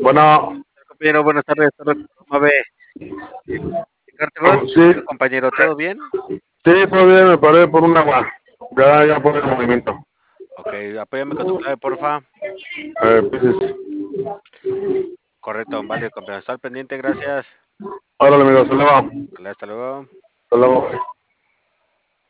Bueno, Compañero, buenas tardes. Mave. Cartagón, sí, compañero, ¿todo bien? sí, todo bien, me paré por un agua. Ya por el movimiento. Ok, apóyame con tu clave, porfa. Piscis. Correcto, vale, compañero. Está al pendiente, gracias. Órale, amigo, hasta luego. Hasta luego. Hasta luego.